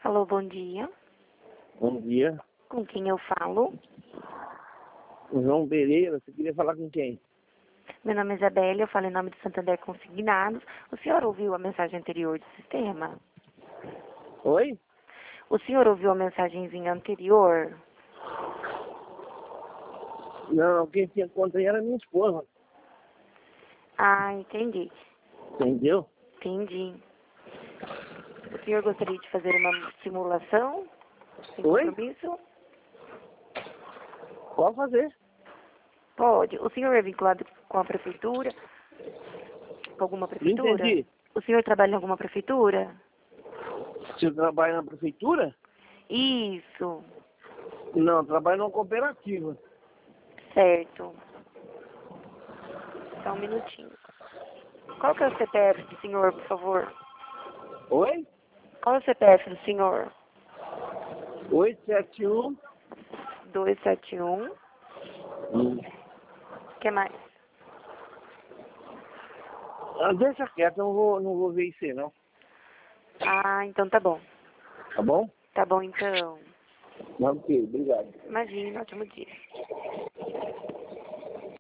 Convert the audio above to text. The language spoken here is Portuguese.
Alô, bom dia. Bom dia. Com quem eu falo? João Pereira, você queria falar com quem? Meu nome é Isabelle, eu falo em nome do Santander Consignados. O senhor ouviu a mensagem anterior do sistema? Oi? O senhor ouviu a mensagenzinha anterior? Não, quem tinha conta aí era minha esposa. Ah, entendi. Entendeu? Entendi. O senhor gostaria de fazer uma simulação? Sem Oi? compromisso? Pode fazer. Pode. O senhor é vinculado com a prefeitura? Com alguma Não prefeitura? entendi. O senhor trabalha em alguma prefeitura? Você trabalha na prefeitura? Isso. Não, trabalho numa cooperativa. Certo. Só um minutinho. Qual que é o CPF do senhor, por favor? Oi? Qual é o CPF do senhor? 871. 271. O que mais? Ah, deixa quieto, não vou ver isso aí, não. Ah, então tá bom. Tá bom? Tá bom, então. Não, ok, obrigado. Imagina, ótimo dia.